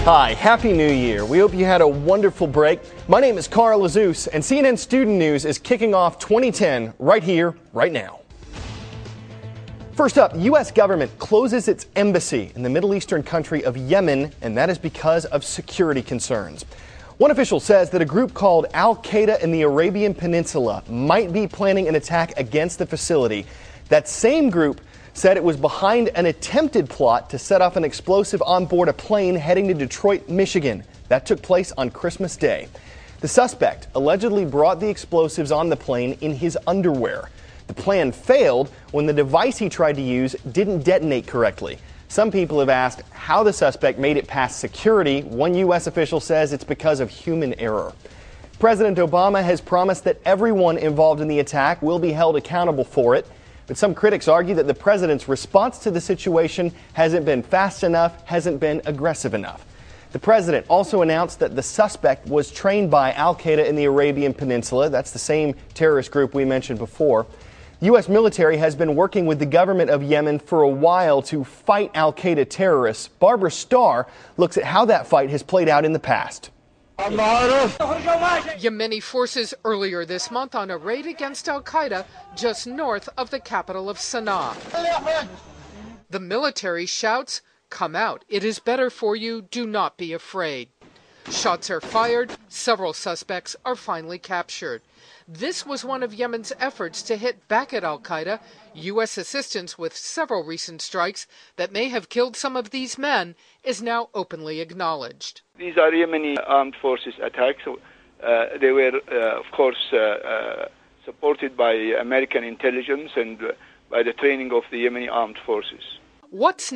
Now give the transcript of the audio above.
Hi, Happy New Year. We hope you had a wonderful break. My name is Carl Azus, and CNN Student News is kicking off 2010 right here, right now. First up, the U.S. government closes its embassy in the Middle Eastern country of Yemen, and that is because of security concerns. One official says that a group called Al-Qaeda in the Arabian Peninsula might be planning an attack against the facility. That same group said it was behind an attempted plot to set off an explosive on board a plane heading to Detroit, Michigan. That took place on Christmas Day. The suspect allegedly brought the explosives on the plane in his underwear. The plan failed when the device he tried to use didn't detonate correctly. Some people have asked how the suspect made it past security. One U.S. official says it's because of human error. President Obama has promised that everyone involved in the attack will be held accountable for it. But some critics argue that the president's response to the situation hasn't been fast enough, hasn't been aggressive enough. The president also announced that the suspect was trained by Al-Qaeda in the Arabian Peninsula. That's the same terrorist group we mentioned before. The U.S. military has been working with the government of Yemen for a while to fight Al-Qaeda terrorists. Barbara Starr looks at how that fight has played out in the past. Yemeni forces earlier this month on a raid against Al-Qaeda just north of the capital of Sana'a. The military shouts, "Come out, it is better for you, do not be afraid." Shots are fired, several suspects are finally captured. This was one of Yemen's efforts to hit back at Al-Qaeda. U.S. assistance with several recent strikes that may have killed some of these men is now openly acknowledged. These are Yemeni armed forces attacks. They were, of course, supported by American intelligence and by the training of the Yemeni armed forces. What's